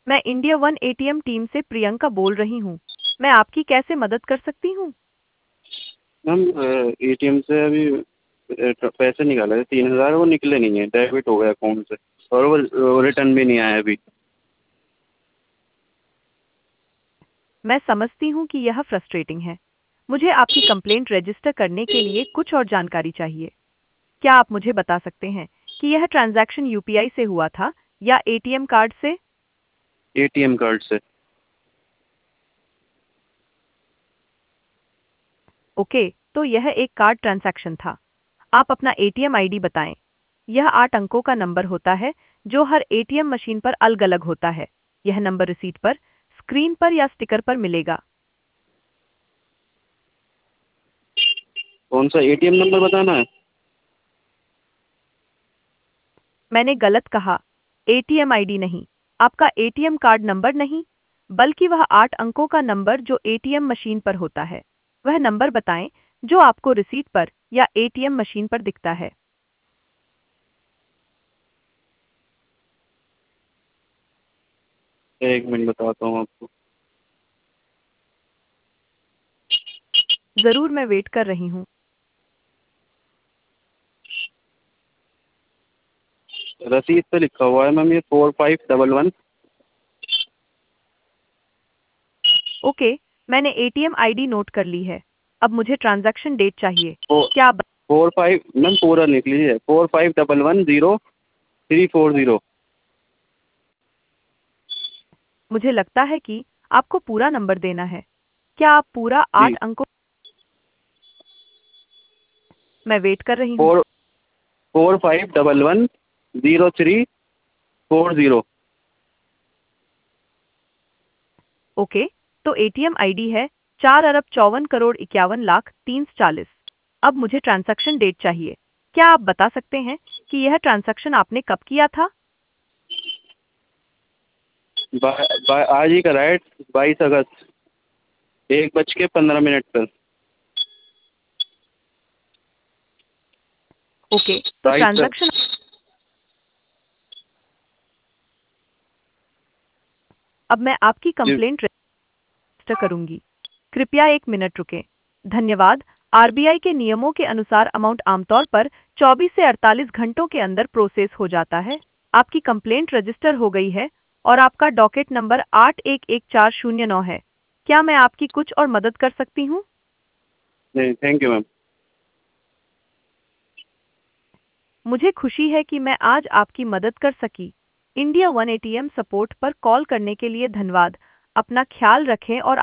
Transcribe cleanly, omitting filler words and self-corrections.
मैं India one ATM team से प्रियंका बोल रही हूँ। मैं आपकी कैसे मदद कर सकती हूँ? मैम एटीएम से अभी पैसे निकाले थे 3,000, वो निकले नहीं है, डेबिट हो गया अकाउंट से, और वो रिटर्न भी नहीं आया अभी। मैं समझती हूँ कि यह फ्रस्ट्रेटिंग है। मुझे आपकी कंप्लेंट रजिस्टर करने के लिए कुछ और जानकारी चाहिए। क्या आप मुझे बता सकते हैं कि यह ट्रांजैक्शन यूपीआई से हुआ था या एटीएम कार्ड से? एटीएम कार्ड से। ओके, तो यह एक कार्ड ट्रांजैक्शन था। आप अपना एटीएम आईडी बताएं। यह 8 अंकों का नंबर होता है जो हर एटीएम मशीन पर अलग-अलग होता है। यह नंबर रिसीट पर, स्क्रीन पर या स्टिकर पर मिलेगा। कौन सा एटीएम नंबर बताना है? मैंने गलत कहा, एटीएम आईडी नहीं, आपका एटीएम कार्ड नंबर नहीं, बल्कि वह 8 अंकों का नंबर जो एटीएम मशीन पर होता है। वह नंबर बताएं जो आपको रिसीट पर या एटीएम मशीन पर दिखता है। एक मिनट बताता हूँ आपको। जरूर, मैं वेट कर रही हूँ। रसीद पे लिखा हुआ है मैम, ये 4511। ओके, मैंने एटीएम आईडी नोट कर ली है। अब मुझे ट्रांजैक्शन डेट चाहिए। फोर क्या आप 45 मैम, पूरा लिख लीजिए, 45110340। मुझे लगता है कि आपको पूरा नंबर देना है। क्या आप पूरा जी। 8 अंकों? मैं वेट कर रही हूँ। 45110340। ओके, तो एटीएम आईडी है 4,54,51,03,40। अब मुझे ट्रांजैक्शन डेट चाहिए। क्या आप बता सकते हैं कि यह ट्रांजैक्शन आपने कब किया था? आज ही करा है, 22 अगस्त, 1:15 पर। ओके, तो 22। ट्रांजैक्शन अब मैं आपकी जी। कंप्लेंट रजिस्टर करूंगी। कृपया 1 मिनट रुकें। धन्यवाद। आरबीआई के नियमों के अनुसार अमाउंट आमतौर पर 24 से 48 घंटों के अंदर प्रोसेस हो जाता है। आपकी कंप्लेंट रजिस्टर हो गई है और आपका डॉकेट नंबर 811409 है। क्या मैं आपकी कुछ और मदद कर सकती हूँ? नहीं, थैंक यू मैम। मुझे खुशी है कि मैं आज आपकी मदद कर सकी। इंडिया वन एटीएम सपोर्ट पर कॉल करने के लिए धन्यवाद। अपना ख्याल रखें और